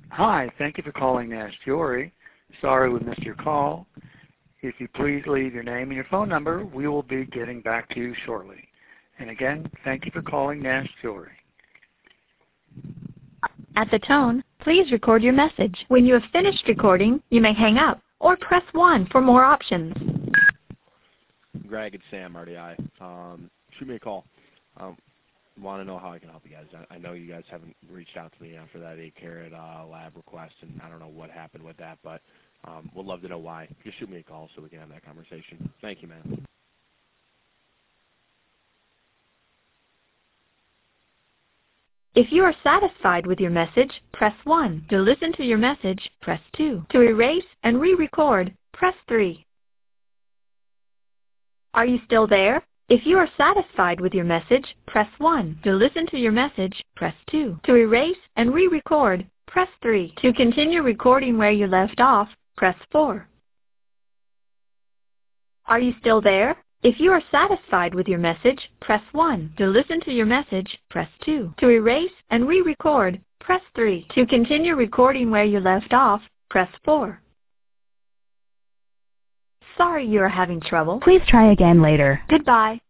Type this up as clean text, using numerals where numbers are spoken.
Hi, thank you for calling Nash Jewelry. Sorry we missed your call. If you please leave your name and your phone number, we will be getting back to you shortly. And again, thank you for calling Nash Jewelry. At the tone, please record your message. When you have finished recording, you may hang up or press 1 for more options. Greg, it's Sam, RDI. Shoot me a call. Want to know how I can help you guys. I know you guys haven't reached out to me after that 8-carat lab request, and I don't know what happened with that, but would love to know why. Just shoot me a call so we can have that conversation. Thank you, man. If you are satisfied with your message, press 1. To listen to your message, press 2. To erase and re-record, press 3. Are you still there? If you are satisfied with your message, press 1. To listen to your message, press 2. To erase and re-record, press 3. To continue recording where you left off, press 4. Are you still there? If you are satisfied with your message, press 1. To listen to your message, press 2. To erase and re-record, press 3. To continue recording where you left off, press 4. Sorry you are having trouble. Please try again later. Goodbye.